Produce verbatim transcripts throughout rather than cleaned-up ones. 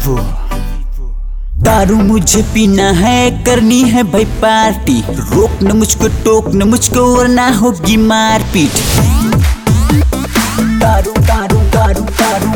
दारू मुझे पीना है, करनी है भाई पार्टी, रोक न मुझको टोक न मुझको वरना होगी मारपीट। दारू दारू दारू दारू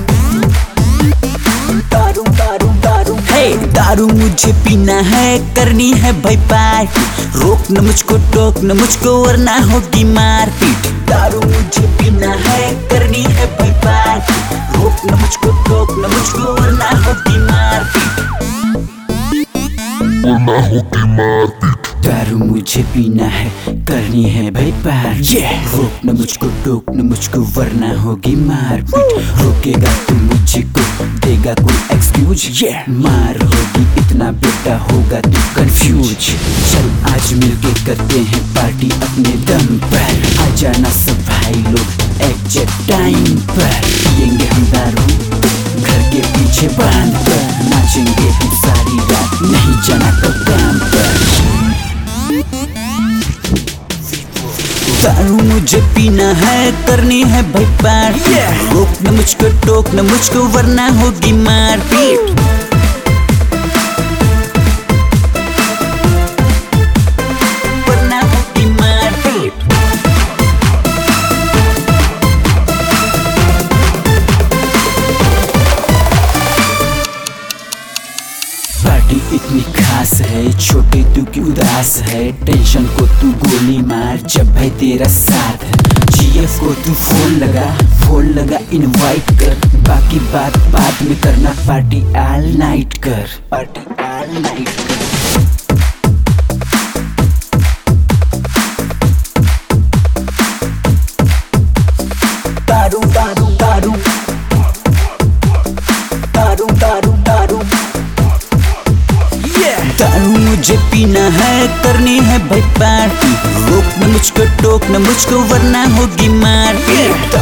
दारू दारू दारू हे दारू मुझे पीना है, करनी है भाई पार्टी, रोक न मुझको टोक न मुझको वरना होगी मारपीट। दारू मुझे पीना है, करनी है भाई पार्टी, रोक न मुझको टोक न मुझको वरना होगी मारपीट, वरना होगी मारपीट। दारू मुझे पीना है, करनी है भाई पार्टी, रोक न मुझको टोक न मुझको वरना होगी मारपीट। रोकेगा तू मुझको, देगा कोई एक्सक्यूज, मार होगी इतना बेटा होगा तू कंफ्यूज। चल आज मिलके करते हैं पार्टी अपने दम पर, आ जाना सब भाई लोग एग्जैक्ट टाइम पर। पियेंगे हम दारू घर के पीछे बांध कर, नाचेंगे हम सारी रात, नहीं जाना तो काम पर। दारू मुझे पीना है, करनी है भाई पार्टी, रोक न मुझको टोक न मुझको वरना होगी मारपीट। वरना होगी मारपीट। पार्टी इतनी खास है, छोटे तू की उदास है, टेंशन को तू गोली मार जब भाई तेरा साथ है। जीएफ को तू फोन लगा फोन लगा इनवाइट कर, बाकी बात बाद में करना, पार्टी ऑल नाइट कर, पार्टी ऑल नाइट कर। दारू दारू दारू दारू दारू दारू दारू मुझे पीना है, करनी है भाई पार्टी, रोक न मुझको टोक न मुझको वरना होगी मारपीट।